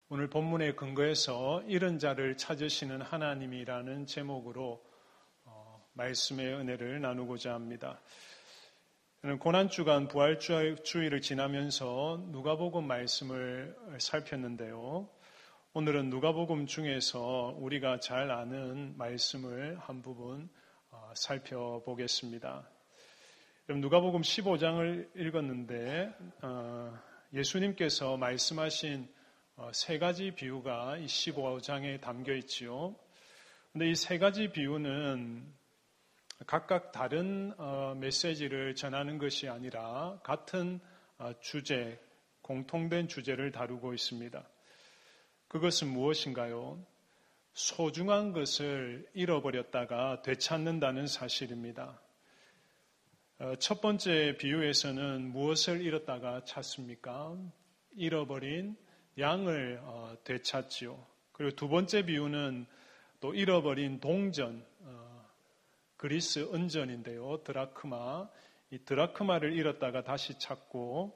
오늘 본문의 근거에서 잃은 자를 찾으시는 하나님이라는 제목으로 말씀의 은혜를 나누고자 합니다. 고난주간 부활주의를 지나면서 누가복음 말씀을 살폈는데요. 오늘은 누가복음 중에서 우리가 잘 아는 말씀을 한 부분 살펴보겠습니다. 누가복음 15장을 읽었는데 예수님께서 말씀하신 세 가지 비유가 이 15장에 담겨 있지요. 그런데 이 세 가지 비유는 각각 다른 메시지를 전하는 것이 아니라 같은 주제, 공통된 주제를 다루고 있습니다. 그것은 무엇인가요? 소중한 것을 잃어버렸다가 되찾는다는 사실입니다. 첫 번째 비유에서는 무엇을 잃었다가 찾습니까? 잃어버린 양을 되찾지요. 그리고 두 번째 비유는 또 잃어버린 동전, 그리스 은전인데요. 드라크마. 이 드라크마를 잃었다가 다시 찾고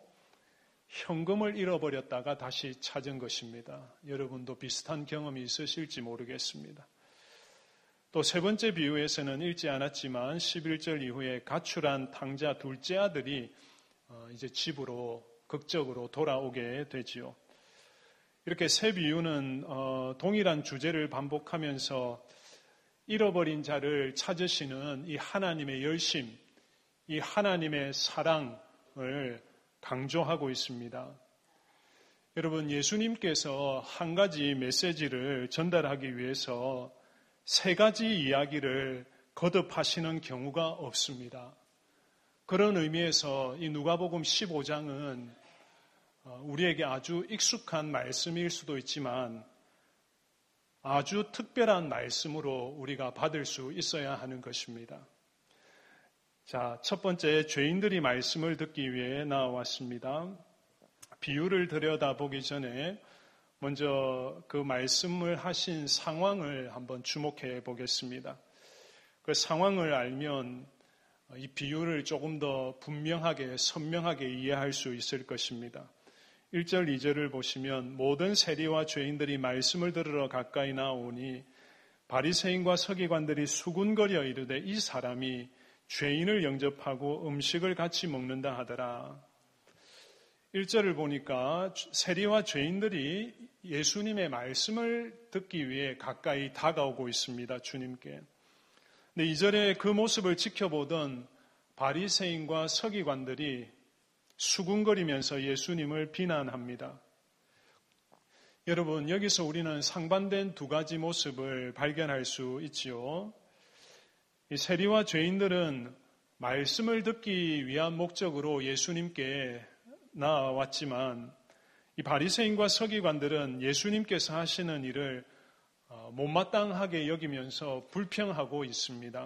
현금을 잃어버렸다가 다시 찾은 것입니다. 여러분도 비슷한 경험이 있으실지 모르겠습니다. 또 세 번째 비유에서는 읽지 않았지만 11절 이후에 가출한 탕자 둘째 아들이 이제 집으로 극적으로 돌아오게 되지요. 이렇게 세 비유는 동일한 주제를 반복하면서 잃어버린 자를 찾으시는 이 하나님의 열심, 이 하나님의 사랑을 강조하고 있습니다. 여러분, 예수님께서 한 가지 메시지를 전달하기 위해서 세 가지 이야기를 거듭하시는 경우가 없습니다. 그런 의미에서 이 누가복음 15장은 우리에게 아주 익숙한 말씀일 수도 있지만 아주 특별한 말씀으로 우리가 받을 수 있어야 하는 것입니다. 자, 첫 번째, 죄인들이 말씀을 듣기 위해 나왔습니다. 비유를 들여다보기 전에 먼저 그 말씀을 하신 상황을 한번 주목해 보겠습니다. 그 상황을 알면 이 비유를 조금 더 분명하게, 선명하게 이해할 수 있을 것입니다. 1절, 2절을 보시면 모든 세리와 죄인들이 말씀을 들으러 가까이 나오니 바리새인과 서기관들이 수군거려 이르되 이 사람이 죄인을 영접하고 음식을 같이 먹는다 하더라. 1절을 보니까 세리와 죄인들이 예수님의 말씀을 듣기 위해 가까이 다가오고 있습니다. 주님께. 근데 2절에 그 모습을 지켜보던 바리새인과 서기관들이 수군거리면서 예수님을 비난합니다. 여러분, 여기서 우리는 상반된 두 가지 모습을 발견할 수 있지요. 이 세리와 죄인들은 말씀을 듣기 위한 목적으로 예수님께 나왔지만 이 바리새인과 서기관들은 예수님께서 하시는 일을 못마땅하게 여기면서 불평하고 있습니다.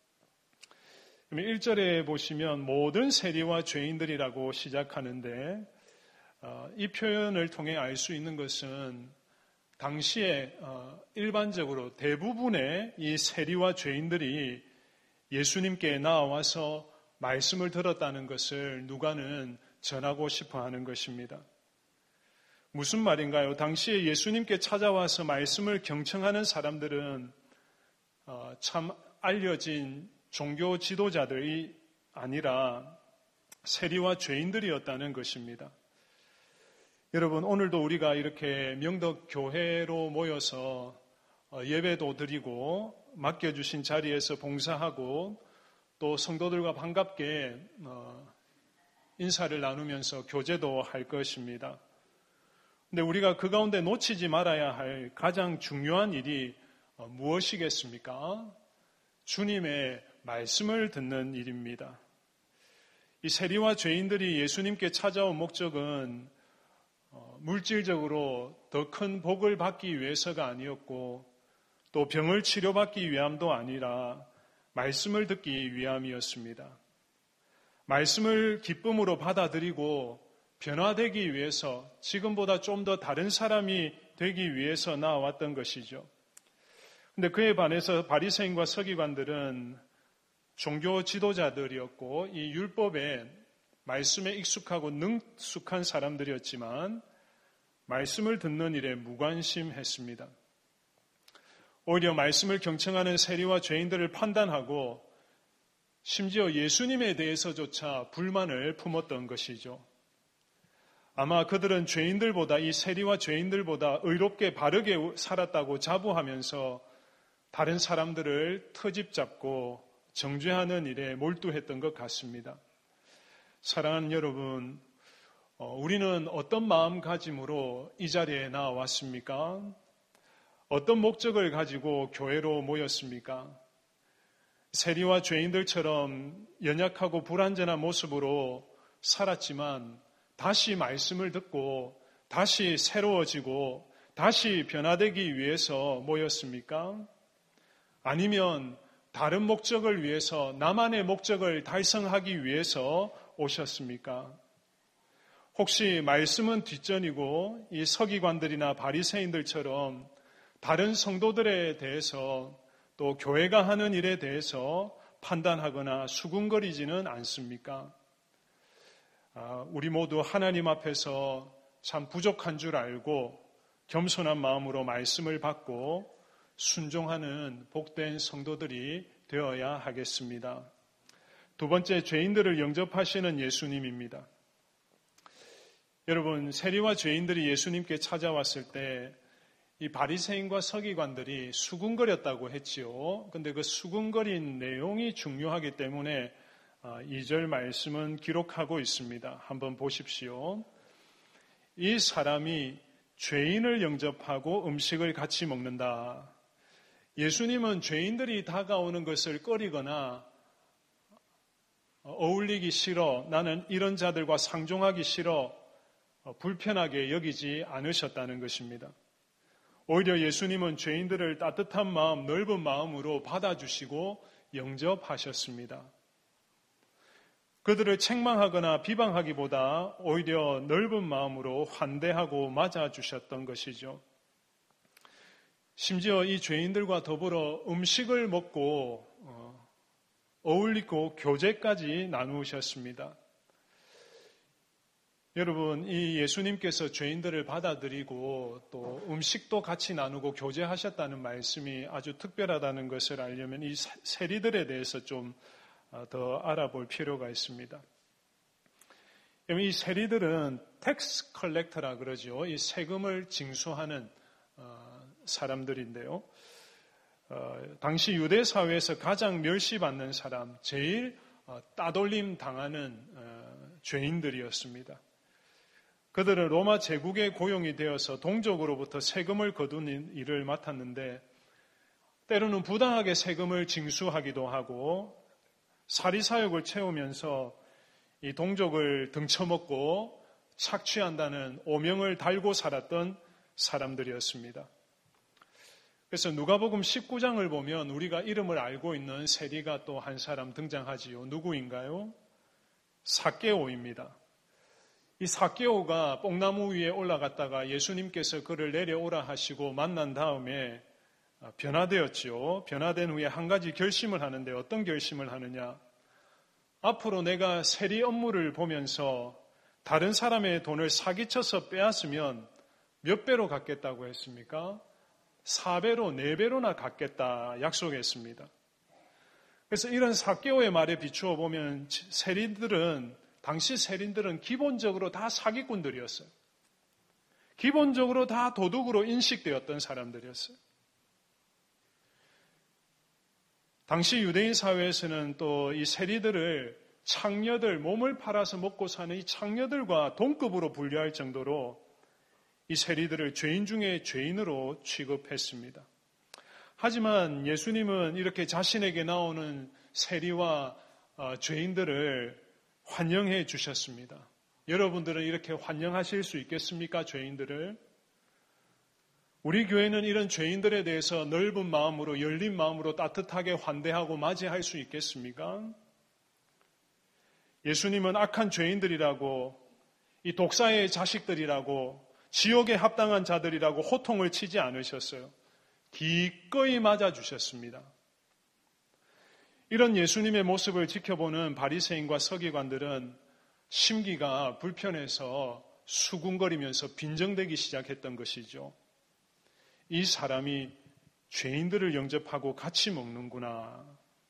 1절에 보시면 모든 세리와 죄인들이라고 시작하는데 이 표현을 통해 알 수 있는 것은 당시에 일반적으로 대부분의 이 세리와 죄인들이 예수님께 나와서 말씀을 들었다는 것을 누가는 전하고 싶어 하는 것입니다. 무슨 말인가요? 당시에 예수님께 찾아와서 말씀을 경청하는 사람들은 참 알려진 종교 지도자들이 아니라 세리와 죄인들이었다는 것입니다. 여러분, 오늘도 우리가 이렇게 명덕 교회로 모여서 예배도 드리고 맡겨주신 자리에서 봉사하고 또 성도들과 반갑게 인사를 나누면서 교제도 할 것입니다. 근데 우리가 그 가운데 놓치지 말아야 할 가장 중요한 일이 무엇이겠습니까? 주님의 말씀을 듣는 일입니다. 이 세리와 죄인들이 예수님께 찾아온 목적은 물질적으로 더 큰 복을 받기 위해서가 아니었고 또 병을 치료받기 위함도 아니라 말씀을 듣기 위함이었습니다. 말씀을 기쁨으로 받아들이고 변화되기 위해서 지금보다 좀 더 다른 사람이 되기 위해서 나왔던 것이죠. 그런데 그에 반해서 바리새인과 서기관들은 종교 지도자들이었고 이 율법에 말씀에 익숙하고 능숙한 사람들이었지만 말씀을 듣는 일에 무관심했습니다. 오히려 말씀을 경청하는 세리와 죄인들을 판단하고 심지어 예수님에 대해서조차 불만을 품었던 것이죠. 아마 그들은 죄인들보다, 이 세리와 죄인들보다 의롭게 바르게 살았다고 자부하면서 다른 사람들을 트집 잡고 정죄하는 일에 몰두했던 것 같습니다. 사랑하는 여러분, 우리는 어떤 마음가짐으로 이 자리에 나왔습니까? 어떤 목적을 가지고 교회로 모였습니까? 세리와 죄인들처럼 연약하고 불완전한 모습으로 살았지만 다시 말씀을 듣고 다시 새로워지고 다시 변화되기 위해서 모였습니까? 아니면 다른 목적을 위해서, 나만의 목적을 달성하기 위해서 오셨습니까? 혹시 말씀은 뒷전이고 이 서기관들이나 바리새인들처럼 다른 성도들에 대해서 또 교회가 하는 일에 대해서 판단하거나 수군거리지는 않습니까? 우리 모두 하나님 앞에서 참 부족한 줄 알고 겸손한 마음으로 말씀을 받고 순종하는 복된 성도들이 되어야 하겠습니다. 두 번째, 죄인들을 영접하시는 예수님입니다. 여러분, 세리와 죄인들이 예수님께 찾아왔을 때 이 바리새인과 서기관들이 수군거렸다고 했지요. 그런데 그 수군거린 내용이 중요하기 때문에 2절 말씀은 기록하고 있습니다. 한번 보십시오. 이 사람이 죄인을 영접하고 음식을 같이 먹는다. 예수님은 죄인들이 다가오는 것을 꺼리거나 어울리기 싫어, 나는 이런 자들과 상종하기 싫어, 불편하게 여기지 않으셨다는 것입니다. 오히려 예수님은 죄인들을 따뜻한 마음, 넓은 마음으로 받아주시고 영접하셨습니다. 그들을 책망하거나 비방하기보다 오히려 넓은 마음으로 환대하고 맞아주셨던 것이죠. 심지어 이 죄인들과 더불어 음식을 먹고 어울리고 교제까지 나누셨습니다. 여러분, 이 예수님께서 죄인들을 받아들이고 또 음식도 같이 나누고 교제하셨다는 말씀이 아주 특별하다는 것을 알려면 이 세리들에 대해서 좀 더 알아볼 필요가 있습니다. 이 세리들은 텍스 컬렉터라 그러죠. 이 세금을 징수하는 사람들인데요. 당시 유대 사회에서 가장 멸시받는 사람, 제일 따돌림 당하는 죄인들이었습니다. 그들은 로마 제국에 고용이 되어서 동족으로부터 세금을 거두는 일을 맡았는데 때로는 부당하게 세금을 징수하기도 하고 사리사욕을 채우면서 이 동족을 등쳐먹고 착취한다는 오명을 달고 살았던 사람들이었습니다. 그래서 누가복음 19장을 보면 우리가 이름을 알고 있는 세리가 또 한 사람 등장하지요. 누구인가요? 삭개오입니다. 이 삭개오가 뽕나무 위에 올라갔다가 예수님께서 그를 내려오라 하시고 만난 다음에 변화되었지요. 변화된 후에 한 가지 결심을 하는데 어떤 결심을 하느냐? 앞으로 내가 세리 업무를 보면서 다른 사람의 돈을 사기쳐서 빼앗으면 몇 배로 갚겠다고 했습니까? 4배로, 4배로나 갚겠다 약속했습니다. 그래서 이런 삭개오의 말에 비추어 보면 당시 세리들은 기본적으로 다 사기꾼들이었어요. 기본적으로 다 도둑으로 인식되었던 사람들이었어요. 당시 유대인 사회에서는 또 이 세리들을 창녀들, 몸을 팔아서 먹고 사는 이 창녀들과 동급으로 분류할 정도로 이 세리들을 죄인 중에 죄인으로 취급했습니다. 하지만 예수님은 이렇게 자신에게 나오는 세리와 죄인들을 환영해 주셨습니다. 여러분들은 이렇게 환영하실 수 있겠습니까? 죄인들을? 우리 교회는 이런 죄인들에 대해서 넓은 마음으로, 열린 마음으로 따뜻하게 환대하고 맞이할 수 있겠습니까? 예수님은 악한 죄인들이라고, 이 독사의 자식들이라고, 지옥에 합당한 자들이라고 호통을 치지 않으셨어요. 기꺼이 맞아주셨습니다. 이런 예수님의 모습을 지켜보는 바리새인과 서기관들은 심기가 불편해서 수군거리면서 빈정대기 시작했던 것이죠. 이 사람이 죄인들을 영접하고 같이 먹는구나.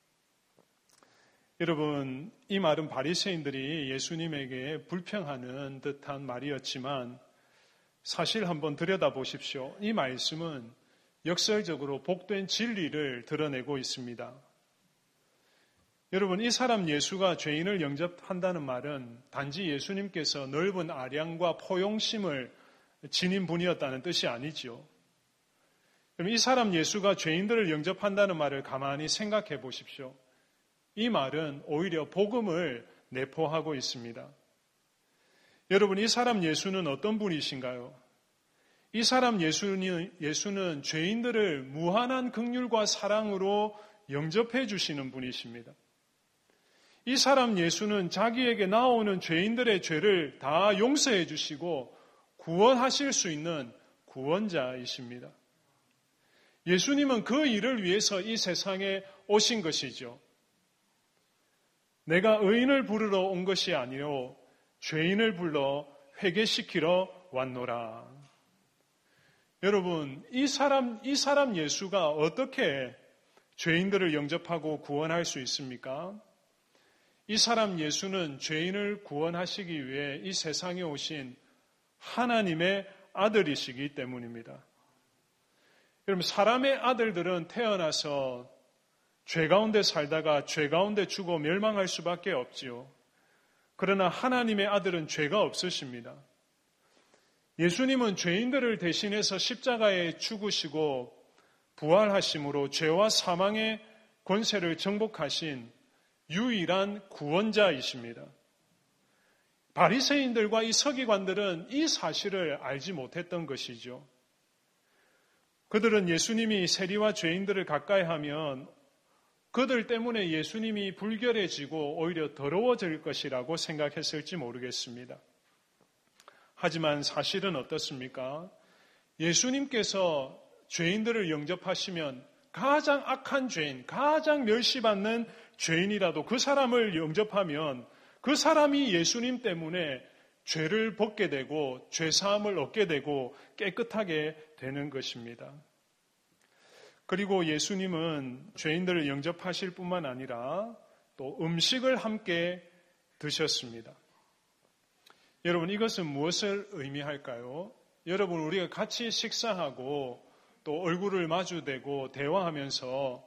여러분, 이 말은 바리새인들이 예수님에게 불평하는 듯한 말이었지만 사실 한번 들여다보십시오. 이 말씀은 역설적으로 복된 진리를 드러내고 있습니다. 여러분, 이 사람 예수가 죄인을 영접한다는 말은 단지 예수님께서 넓은 아량과 포용심을 지닌 분이었다는 뜻이 아니지요. 이 사람 예수가 죄인들을 영접한다는 말을 가만히 생각해 보십시오. 이 말은 오히려 복음을 내포하고 있습니다. 여러분, 이 사람 예수는 어떤 분이신가요? 이 사람 예수는 죄인들을 무한한 긍휼과 사랑으로 영접해 주시는 분이십니다. 이 사람 예수는 자기에게 나오는 죄인들의 죄를 다 용서해 주시고 구원하실 수 있는 구원자이십니다. 예수님은 그 일을 위해서 이 세상에 오신 것이죠. 내가 의인을 부르러 온 것이 아니요 죄인을 불러 회개시키러 왔노라. 여러분, 이 사람 예수가 어떻게 죄인들을 영접하고 구원할 수 있습니까? 이 사람 예수는 죄인을 구원하시기 위해 이 세상에 오신 하나님의 아들이시기 때문입니다. 여러분, 사람의 아들들은 태어나서 죄 가운데 살다가 죄 가운데 죽어 멸망할 수밖에 없지요. 그러나 하나님의 아들은 죄가 없으십니다. 예수님은 죄인들을 대신해서 십자가에 죽으시고 부활하심으로 죄와 사망의 권세를 정복하신 유일한 구원자이십니다. 바리새인들과 이 서기관들은 이 사실을 알지 못했던 것이죠. 그들은 예수님이 세리와 죄인들을 가까이 하면 그들 때문에 예수님이 불결해지고 오히려 더러워질 것이라고 생각했을지 모르겠습니다. 하지만 사실은 어떻습니까? 예수님께서 죄인들을 영접하시면 가장 악한 죄인, 가장 멸시받는 죄인이라도 그 사람을 영접하면 그 사람이 예수님 때문에 죄를 벗게 되고 죄사함을 얻게 되고 깨끗하게 되는 것입니다. 그리고 예수님은 죄인들을 영접하실 뿐만 아니라 또 음식을 함께 드셨습니다. 여러분, 이것은 무엇을 의미할까요? 여러분, 우리가 같이 식사하고 또 얼굴을 마주대고 대화하면서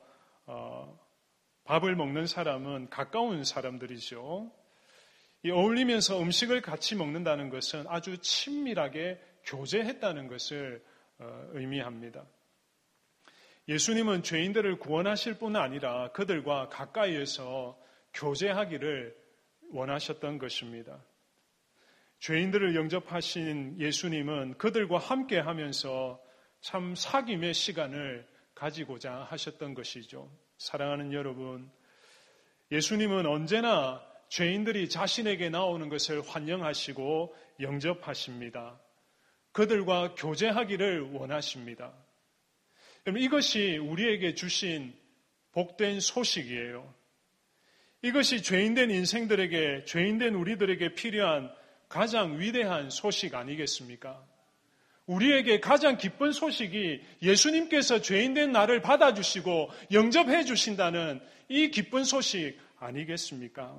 밥을 먹는 사람은 가까운 사람들이죠. 이 어울리면서 음식을 같이 먹는다는 것은 아주 친밀하게 교제했다는 것을 의미합니다. 예수님은 죄인들을 구원하실 뿐 아니라 그들과 가까이에서 교제하기를 원하셨던 것입니다. 죄인들을 영접하신 예수님은 그들과 함께 하면서 참 사귐의 시간을 가지고자 하셨던 것이죠. 사랑하는 여러분, 예수님은 언제나 죄인들이 자신에게 나오는 것을 환영하시고 영접하십니다. 그들과 교제하기를 원하십니다. 이것이 우리에게 주신 복된 소식이에요. 이것이 죄인된 인생들에게, 죄인된 우리들에게 필요한 가장 위대한 소식 아니겠습니까? 우리에게 가장 기쁜 소식이 예수님께서 죄인된 나를 받아주시고 영접해 주신다는 이 기쁜 소식 아니겠습니까?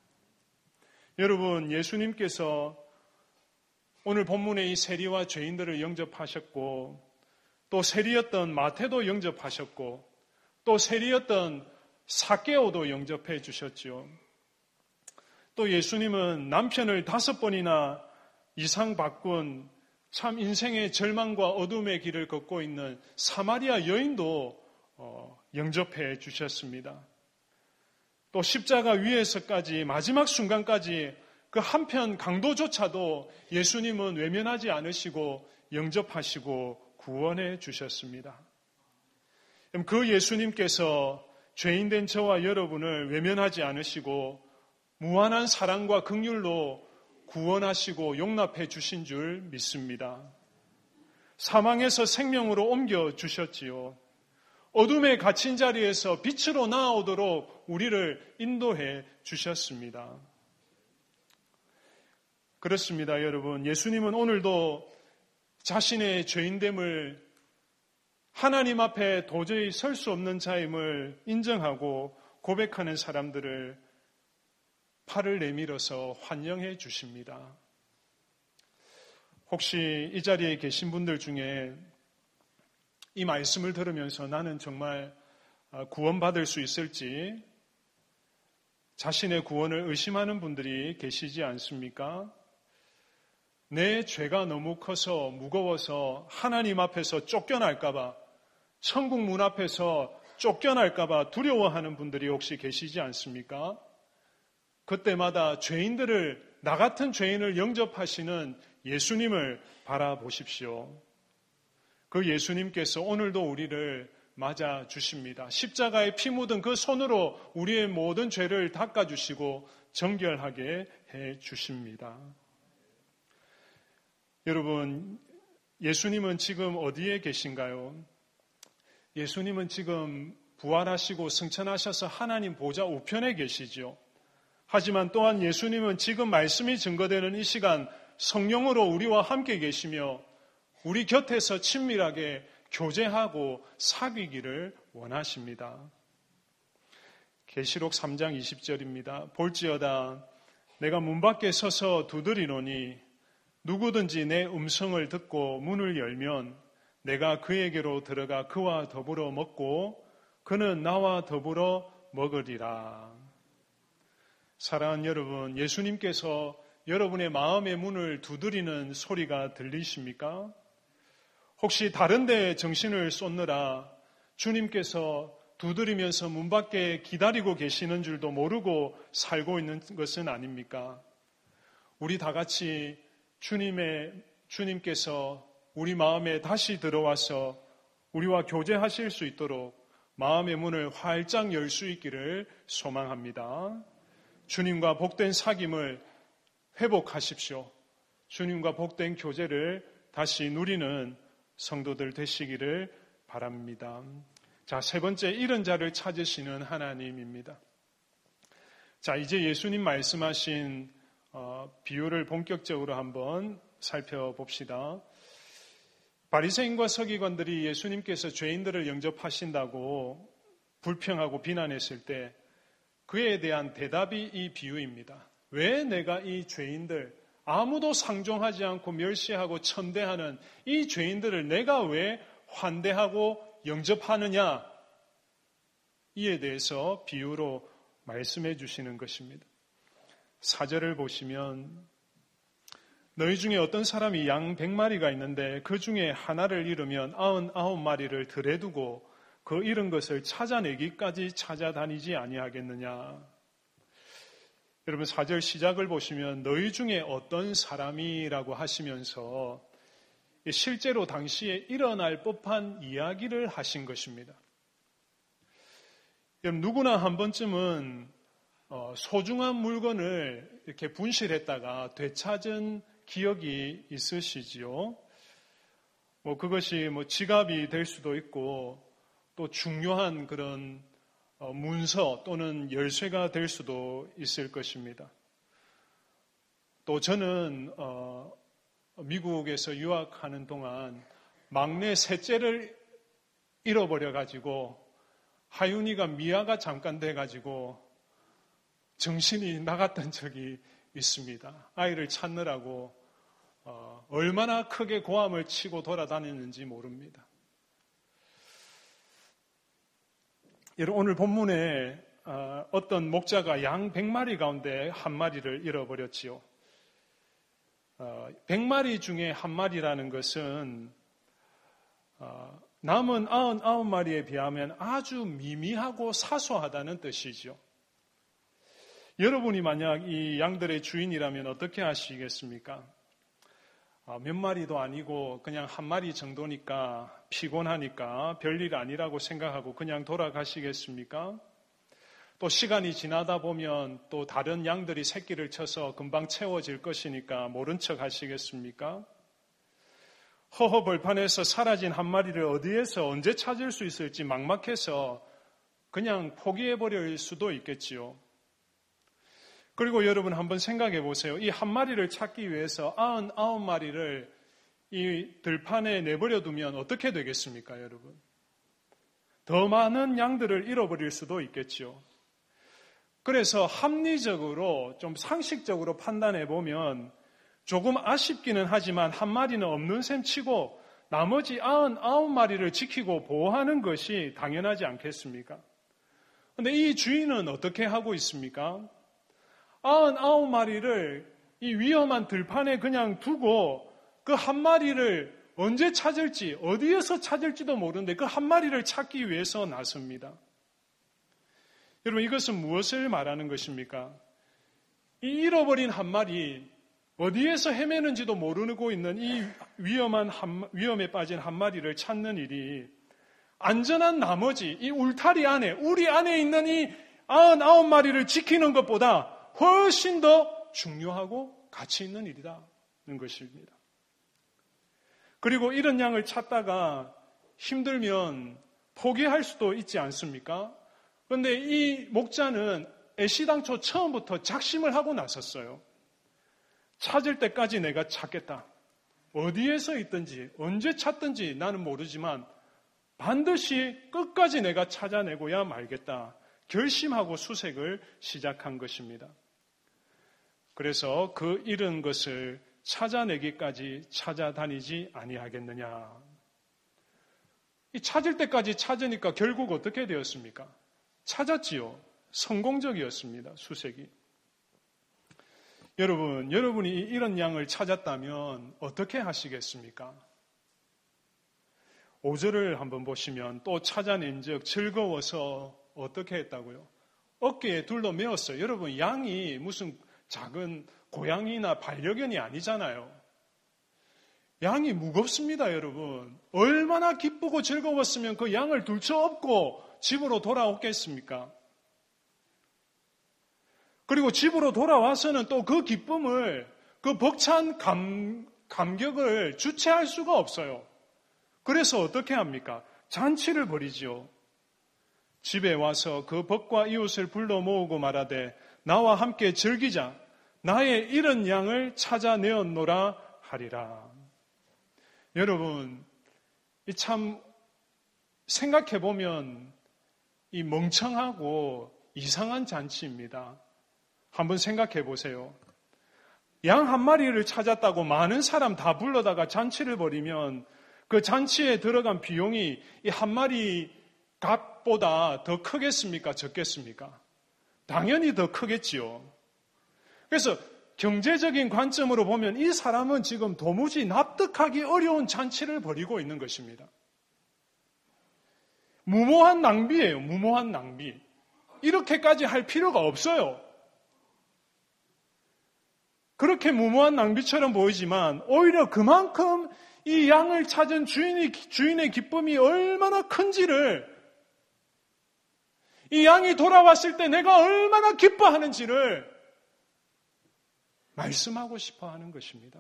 여러분, 예수님께서 오늘 본문의 이 세리와 죄인들을 영접하셨고 또 세리였던 마태도 영접하셨고 또 세리였던 삭개오도 영접해 주셨지요. 또 예수님은 남편을 5번이나 이상 바꾼 참 인생의 절망과 어둠의 길을 걷고 있는 사마리아 여인도 영접해 주셨습니다. 또 십자가 위에서까지 마지막 순간까지 그 한편 강도조차도 예수님은 외면하지 않으시고 영접하시고 구원해 주셨습니다. 그 예수님께서 죄인된 저와 여러분을 외면하지 않으시고 무한한 사랑과 긍휼로 구원하시고 용납해 주신 줄 믿습니다. 사망에서 생명으로 옮겨 주셨지요. 어둠에 갇힌 자리에서 빛으로 나아오도록 우리를 인도해 주셨습니다. 그렇습니다, 여러분. 예수님은 오늘도 자신의 죄인됨을 하나님 앞에 도저히 설 수 없는 자임을 인정하고 고백하는 사람들을 팔을 내밀어서 환영해 주십니다. 혹시 이 자리에 계신 분들 중에 이 말씀을 들으면서 나는 정말 구원받을 수 있을지 자신의 구원을 의심하는 분들이 계시지 않습니까? 내 죄가 너무 커서 무거워서 하나님 앞에서 쫓겨날까봐, 천국 문 앞에서 쫓겨날까봐 두려워하는 분들이 혹시 계시지 않습니까? 그때마다 죄인들을, 나 같은 죄인을 영접하시는 예수님을 바라보십시오. 그 예수님께서 오늘도 우리를 맞아 주십니다. 십자가에 피 묻은 그 손으로 우리의 모든 죄를 닦아주시고 정결하게 해 주십니다. 여러분, 예수님은 지금 어디에 계신가요? 예수님은 지금 부활하시고 승천하셔서 하나님 보좌 우편에 계시죠. 하지만 또한 예수님은 지금 말씀이 증거되는 이 시간 성령으로 우리와 함께 계시며 우리 곁에서 친밀하게 교제하고 사귀기를 원하십니다. 계시록 3장 20절입니다. 볼지어다 내가 문 밖에 서서 두드리노니 누구든지 내 음성을 듣고 문을 열면 내가 그에게로 들어가 그와 더불어 먹고 그는 나와 더불어 먹으리라. 사랑하는 여러분, 예수님께서 여러분의 마음의 문을 두드리는 소리가 들리십니까? 혹시 다른 데 정신을 쏟느라 주님께서 두드리면서 문 밖에 기다리고 계시는 줄도 모르고 살고 있는 것은 아닙니까? 우리 다 같이 주님께서 우리 마음에 다시 들어와서 우리와 교제하실 수 있도록 마음의 문을 활짝 열 수 있기를 소망합니다. 주님과 복된 사귐을 회복하십시오. 주님과 복된 교제를 다시 누리는 성도들 되시기를 바랍니다. 자, 세 번째, 잃은 자를 찾으시는 하나님입니다. 자, 이제 예수님 말씀하신 비유를 본격적으로 한번 살펴봅시다. 바리새인과 서기관들이 예수님께서 죄인들을 영접하신다고 불평하고 비난했을 때 그에 대한 대답이 이 비유입니다. 왜 내가 이 죄인들, 아무도 상종하지 않고 멸시하고 천대하는 이 죄인들을 내가 왜 환대하고 영접하느냐? 이에 대해서 비유로 말씀해 주시는 것입니다. 4절을 보시면 너희 중에 어떤 사람이 양 100마리가 있는데 그 중에 하나를 잃으면 99마리를 들에 두고 그 잃은 것을 찾아내기까지 찾아다니지 아니하겠느냐. 여러분 4절 시작을 보시면 너희 중에 어떤 사람이라고 하시면서 실제로 당시에 일어날 법한 이야기를 하신 것입니다. 여러분 누구나 한 번쯤은 소중한 물건을 이렇게 분실했다가 되찾은 기억이 있으시지요. 그것이 지갑이 될 수도 있고 또 중요한 그런 문서 또는 열쇠가 될 수도 있을 것입니다. 또 저는 미국에서 유학하는 동안 막내 셋째를 잃어버려 가지고 하윤이가 미아가 잠깐 돼 가지고 정신이 나갔던 적이 있습니다. 아이를 찾느라고 얼마나 크게 고함을 치고 돌아다녔는지 모릅니다. 여러분 오늘 본문에 어떤 목자가 양 100마리 가운데 한 마리를 잃어버렸지요. 100마리 중에 한 마리라는 것은 남은 99마리에 비하면 아주 미미하고 사소하다는 뜻이죠. 여러분이 만약 이 양들의 주인이라면 어떻게 하시겠습니까? 몇 마리도 아니고 그냥 한 마리 정도니까 피곤하니까 별일 아니라고 생각하고 그냥 돌아가시겠습니까? 또 시간이 지나다 보면 또 다른 양들이 새끼를 쳐서 금방 채워질 것이니까 모른 척 하시겠습니까? 허허벌판에서 사라진 한 마리를 어디에서 언제 찾을 수 있을지 막막해서 그냥 포기해버릴 수도 있겠지요. 그리고 여러분 한번 생각해 보세요. 이 한 마리를 찾기 위해서 99마리를 이 들판에 내버려 두면 어떻게 되겠습니까, 여러분? 더 많은 양들을 잃어버릴 수도 있겠죠. 그래서 합리적으로 좀 상식적으로 판단해 보면 조금 아쉽기는 하지만 한 마리는 없는 셈 치고 나머지 99마리를 지키고 보호하는 것이 당연하지 않겠습니까? 그런데 이 주인은 어떻게 하고 있습니까? 99마리를 이 위험한 들판에 그냥 두고 그 한 마리를 언제 찾을지, 어디에서 찾을지도 모르는데 그 한 마리를 찾기 위해서 나섭니다. 여러분, 이것은 무엇을 말하는 것입니까? 이 잃어버린 한 마리, 어디에서 헤매는지도 모르고 있는 이 위험에 빠진 한 마리를 찾는 일이 안전한 나머지 이 울타리 안에, 우리 안에 있는 이 99마리를 지키는 것보다 훨씬 더 중요하고 가치 있는 일이라는 것입니다. 그리고 이런 양을 찾다가 힘들면 포기할 수도 있지 않습니까? 그런데 이 목자는 애시당초 처음부터 작심을 하고 나섰어요. 찾을 때까지 내가 찾겠다. 어디에서 있든지 언제 찾든지 나는 모르지만 반드시 끝까지 내가 찾아내고야 말겠다. 결심하고 수색을 시작한 것입니다. 그래서 그 잃은 것을 찾아내기까지 찾아다니지 아니하겠느냐. 이 찾을 때까지 찾으니까 결국 어떻게 되었습니까? 찾았지요. 성공적이었습니다. 수색이. 여러분이 이런 양을 찾았다면 어떻게 하시겠습니까? 5절을 한번 보시면 또 찾아낸 즉 즐거워서 어떻게 했다고요? 어깨에 둘러 메었어요. 여러분, 양이 무슨 작은 고양이나 반려견이 아니잖아요. 양이 무겁습니다, 여러분. 얼마나 기쁘고 즐거웠으면 그 양을 둘쳐업고 집으로 돌아오겠습니까? 그리고 집으로 돌아와서는 또 그 기쁨을, 그 벅찬 감격을 주체할 수가 없어요. 그래서 어떻게 합니까? 잔치를 벌이지요. 집에 와서 그 벗과 이웃을 불러 모으고 말하되 나와 함께 즐기자. 나의 잃은 양을 찾아내었노라 하리라. 여러분, 참 생각해보면 이 멍청하고 이상한 잔치입니다. 한번 생각해 보세요. 양 한 마리를 찾았다고 많은 사람 다 불러다가 잔치를 벌이면 그 잔치에 들어간 비용이 이 한 마리 값보다 더 크겠습니까? 적겠습니까? 당연히 더 크겠지요. 그래서 경제적인 관점으로 보면 이 사람은 지금 도무지 납득하기 어려운 잔치를 벌이고 있는 것입니다. 무모한 낭비예요. 무모한 낭비. 이렇게까지 할 필요가 없어요. 그렇게 무모한 낭비처럼 보이지만 오히려 그만큼 이 양을 찾은 주인의 기쁨이 얼마나 큰지를, 이 양이 돌아왔을 때 내가 얼마나 기뻐하는지를 말씀하고 싶어 하는 것입니다.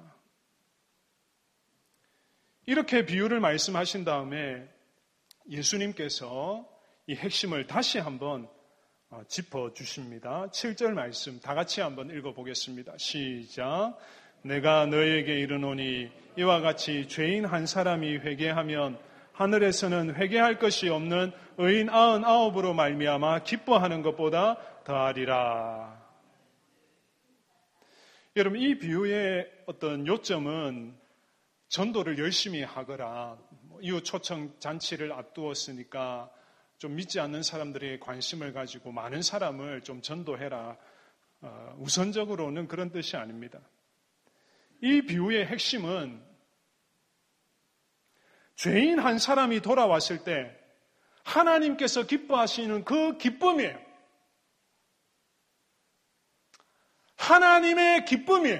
이렇게 비유를 말씀하신 다음에 예수님께서 이 핵심을 다시 한번 짚어주십니다. 7절 말씀 다 같이 한번 읽어보겠습니다. 시작. 내가 너에게 이르노니 이와 같이 죄인 한 사람이 회개하면 하늘에서는 회개할 것이 없는 의인 99으로 말미암아 기뻐하는 것보다 더하리라. 여러분, 이 비유의 어떤 요점은 전도를 열심히 하거라, 이웃 초청 잔치를 앞두었으니까 좀 믿지 않는 사람들의 관심을 가지고 많은 사람을 좀 전도해라, 우선적으로는 그런 뜻이 아닙니다. 이 비유의 핵심은 죄인 한 사람이 돌아왔을 때 하나님께서 기뻐하시는 그 기쁨이에요. 하나님의 기쁨이에요.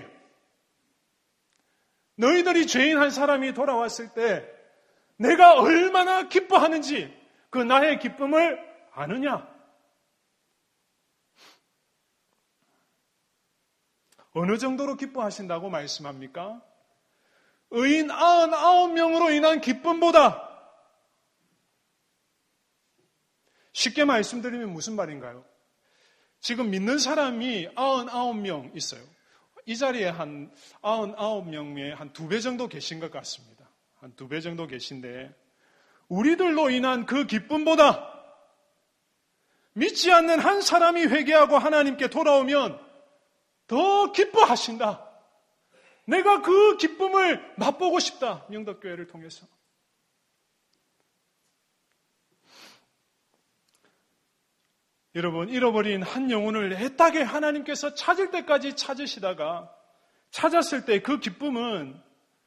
너희들이 죄인 한 사람이 돌아왔을 때 내가 얼마나 기뻐하는지 그 나의 기쁨을 아느냐? 어느 정도로 기뻐하신다고 말씀합니까? 의인 99명으로 인한 기쁨보다, 쉽게 말씀드리면 무슨 말인가요? 지금 믿는 사람이 99명 있어요. 이 자리에 한 99명에 한 2배 정도 계신 것 같습니다. 한 2배 정도 계신데 우리들로 인한 그 기쁨보다 믿지 않는 한 사람이 회개하고 하나님께 돌아오면 더 기뻐하신다. 내가 그 기쁨을 맛보고 싶다. 영덕교회를 통해서. 여러분, 잃어버린 한 영혼을 애타게 하나님께서 찾을 때까지 찾으시다가 찾았을 때 그 기쁨은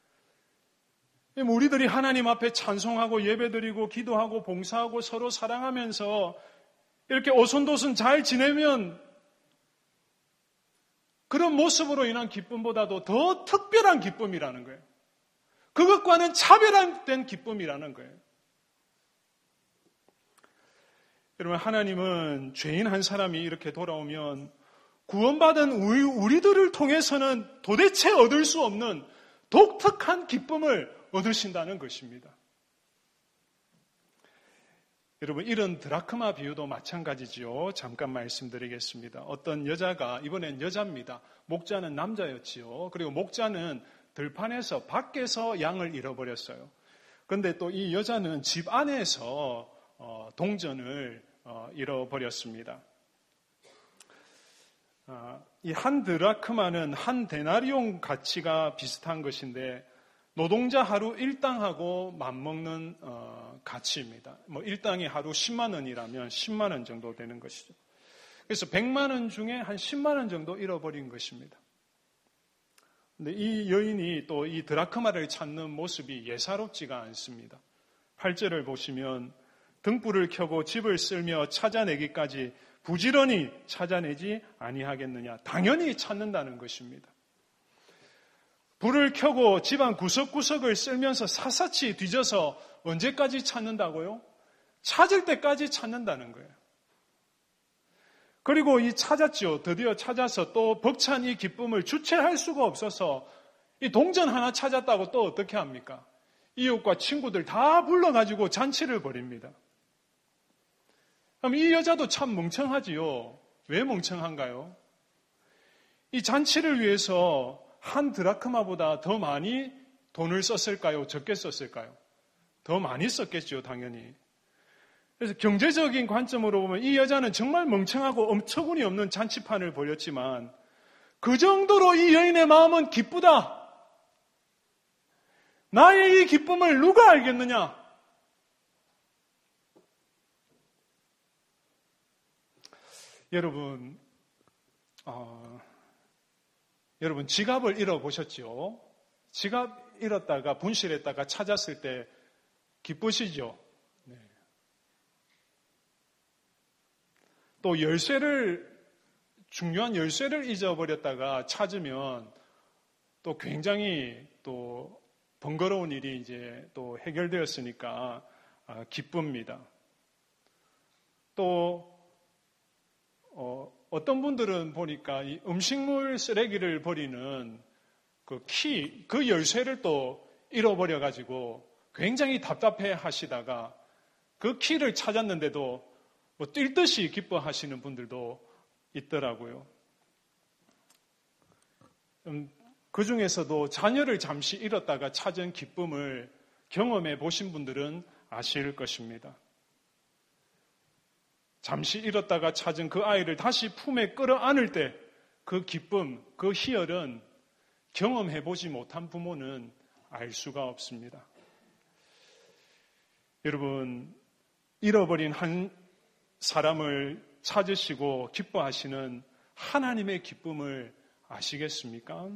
우리들이 하나님 앞에 찬송하고 예배드리고 기도하고 봉사하고 서로 사랑하면서 이렇게 오손도손 잘 지내면 그런 모습으로 인한 기쁨보다도 더 특별한 기쁨이라는 거예요. 그것과는 차별화된 기쁨이라는 거예요. 여러분, 하나님은 죄인 한 사람이 이렇게 돌아오면 구원받은 우리들을 통해서는 도대체 얻을 수 없는 독특한 기쁨을 얻으신다는 것입니다. 여러분, 이런 드라크마 비유도 마찬가지지요. 잠깐 말씀드리겠습니다. 어떤 여자가, 이번엔 여자입니다. 목자는 남자였지요. 그리고 목자는 들판에서 밖에서 양을 잃어버렸어요. 그런데 또 이 여자는 집 안에서 동전을 잃어버렸습니다. 이 한 드라크마는 한 데나리온 가치가 비슷한 것인데 노동자 하루 일당하고 맞먹는 가치입니다. 일당이 하루 10만 원이라면 10만 원 정도 되는 것이죠. 그래서 100만 원 중에 한 10만 원 정도 잃어버린 것입니다. 근데 이 여인이 또 이 드라크마를 찾는 모습이 예사롭지가 않습니다. 8절을 보시면 등불을 켜고 집을 쓸며 찾아내기까지 부지런히 찾아내지 아니하겠느냐. 당연히 찾는다는 것입니다. 불을 켜고 집안 구석구석을 쓸면서 샅샅이 뒤져서 언제까지 찾는다고요? 찾을 때까지 찾는다는 거예요. 그리고 이 찾았죠. 드디어 찾아서 또 벅찬 이 기쁨을 주체할 수가 없어서 이 동전 하나 찾았다고 또 어떻게 합니까? 이웃과 친구들 다 불러가지고 잔치를 벌입니다. 그럼 이 여자도 참 멍청하지요. 왜 멍청한가요? 이 잔치를 위해서 한 드라크마보다 더 많이 돈을 썼을까요? 적게 썼을까요? 더 많이 썼겠죠, 당연히. 그래서 경제적인 관점으로 보면 이 여자는 정말 멍청하고 엄처구니 없는 잔치판을 벌였지만 그 정도로 이 여인의 마음은 기쁘다. 나의 이 기쁨을 누가 알겠느냐? 여러분, 지갑을 잃어보셨죠? 지갑 잃었다가 분실했다가 찾았을 때 기쁘시죠? 네. 또 중요한 열쇠를 잊어버렸다가 찾으면 또 굉장히 또 번거로운 일이 이제 또 해결되었으니까 기쁩니다. 또 어떤 분들은 보니까 이 음식물 쓰레기를 버리는 그 열쇠를 또 잃어버려가지고 굉장히 답답해 하시다가 그 키를 찾았는데도 뛸 듯이 기뻐하시는 분들도 있더라고요. 그 중에서도 자녀를 잠시 잃었다가 찾은 기쁨을 경험해 보신 분들은 아실 것입니다. 잠시 잃었다가 찾은 그 아이를 다시 품에 끌어안을 때 그 기쁨, 그 희열은 경험해 보지 못한 부모는 알 수가 없습니다. 여러분, 잃어버린 한 사람을 찾으시고 기뻐하시는 하나님의 기쁨을 아시겠습니까?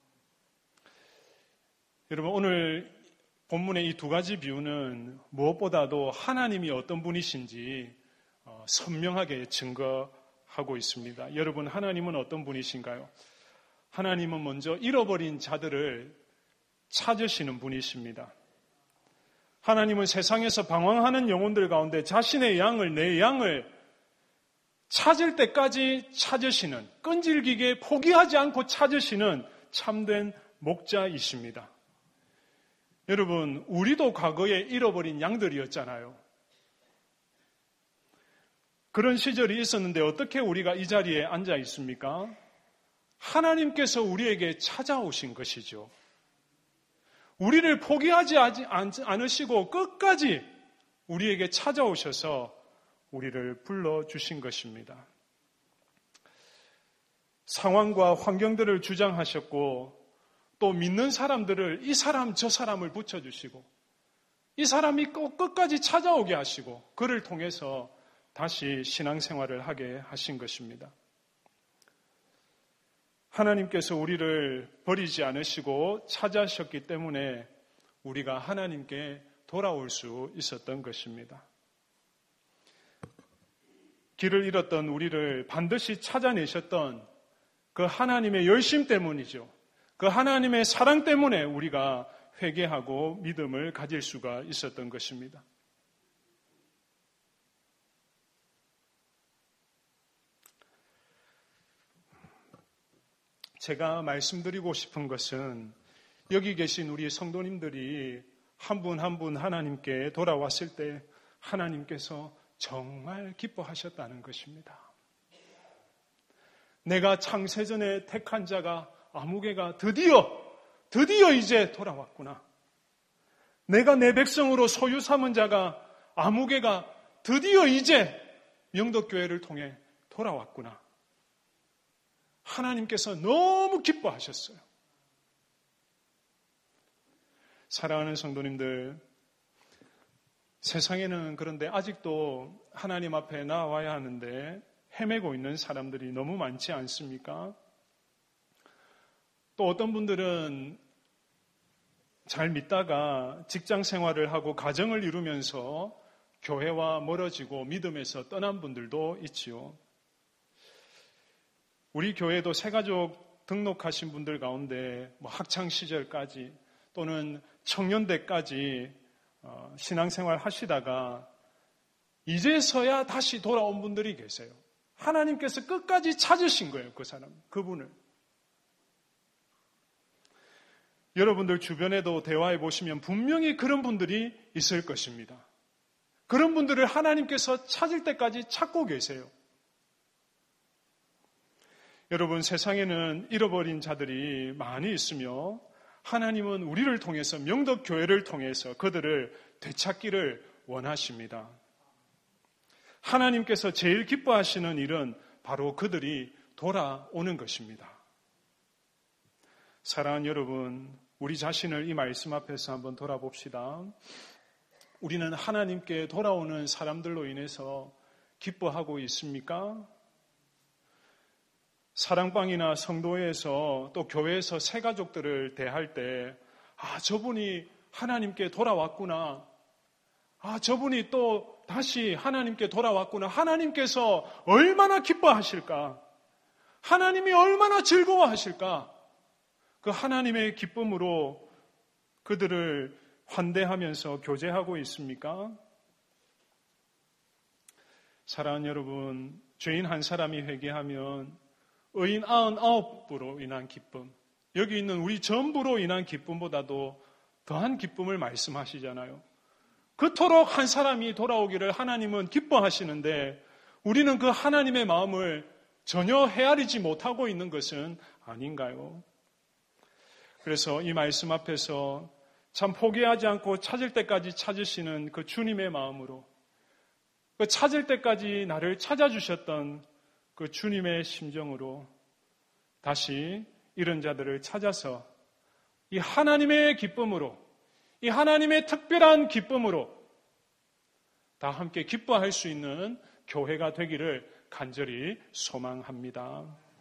여러분, 오늘 본문의 이 두 가지 비유는 무엇보다도 하나님이 어떤 분이신지 선명하게 증거하고 있습니다. 여러분, 하나님은 어떤 분이신가요? 하나님은 먼저 잃어버린 자들을 찾으시는 분이십니다. 하나님은 세상에서 방황하는 영혼들 가운데 자신의 양을, 내 양을 찾을 때까지 찾으시는, 끈질기게 포기하지 않고 찾으시는 참된 목자이십니다. 여러분, 우리도 과거에 잃어버린 양들이었잖아요. 그런 시절이 있었는데 어떻게 우리가 이 자리에 앉아 있습니까? 하나님께서 우리에게 찾아오신 것이죠. 우리를 포기하지 않으시고 끝까지 우리에게 찾아오셔서 우리를 불러주신 것입니다. 상황과 환경들을 주장하셨고 또 믿는 사람들을 이 사람 저 사람을 붙여주시고 이 사람이 꼭 끝까지 찾아오게 하시고 그를 통해서 다시 신앙생활을 하게 하신 것입니다. 하나님께서 우리를 버리지 않으시고 찾아오셨기 때문에 우리가 하나님께 돌아올 수 있었던 것입니다. 길을 잃었던 우리를 반드시 찾아내셨던 그 하나님의 열심 때문이죠. 그 하나님의 사랑 때문에 우리가 회개하고 믿음을 가질 수가 있었던 것입니다. 제가 말씀드리고 싶은 것은 여기 계신 우리 성도님들이 한 분 한 분 하나님께 돌아왔을 때 하나님께서 정말 기뻐하셨다는 것입니다. 내가 창세전에 택한 자가 아무개가 드디어 이제 돌아왔구나. 내가 내 백성으로 소유 삼은 자가 아무개가 드디어 이제 영덕교회를 통해 돌아왔구나. 하나님께서 너무 기뻐하셨어요. 사랑하는 성도님들, 세상에는 그런데 아직도 하나님 앞에 나와야 하는데 헤매고 있는 사람들이 너무 많지 않습니까? 또 어떤 분들은 잘 믿다가 직장 생활을 하고 가정을 이루면서 교회와 멀어지고 믿음에서 떠난 분들도 있지요. 우리 교회도 새가족 등록하신 분들 가운데 학창 시절까지 또는 청년대까지 신앙생활 하시다가 이제서야 다시 돌아온 분들이 계세요. 하나님께서 끝까지 찾으신 거예요, 그 사람, 그분을. 여러분들 주변에도 대화해 보시면 분명히 그런 분들이 있을 것입니다. 그런 분들을 하나님께서 찾을 때까지 찾고 계세요. 여러분, 세상에는 잃어버린 자들이 많이 있으며 하나님은 우리를 통해서 명덕교회를 통해서 그들을 되찾기를 원하십니다. 하나님께서 제일 기뻐하시는 일은 바로 그들이 돌아오는 것입니다. 사랑하는 여러분, 우리 자신을 이 말씀 앞에서 한번 돌아봅시다. 우리는 하나님께 돌아오는 사람들로 인해서 기뻐하고 있습니까? 사랑방이나 성도회에서 또 교회에서 새가족들을 대할 때 저분이 하나님께 돌아왔구나. 저분이 또 다시 하나님께 돌아왔구나. 하나님께서 얼마나 기뻐하실까? 하나님이 얼마나 즐거워하실까? 그 하나님의 기쁨으로 그들을 환대하면서 교제하고 있습니까? 사랑하는 여러분, 죄인 한 사람이 회개하면 의인 99으로 인한 기쁨, 여기 있는 우리 전부로 인한 기쁨보다도 더한 기쁨을 말씀하시잖아요. 그토록 한 사람이 돌아오기를 하나님은 기뻐하시는데 우리는 그 하나님의 마음을 전혀 헤아리지 못하고 있는 것은 아닌가요? 그래서 이 말씀 앞에서 참 포기하지 않고 찾을 때까지 찾으시는 그 주님의 마음으로, 그 찾을 때까지 나를 찾아주셨던 그 주님의 심정으로 다시 이런 자들을 찾아서 이 하나님의 기쁨으로, 이 하나님의 특별한 기쁨으로 다 함께 기뻐할 수 있는 교회가 되기를 간절히 소망합니다.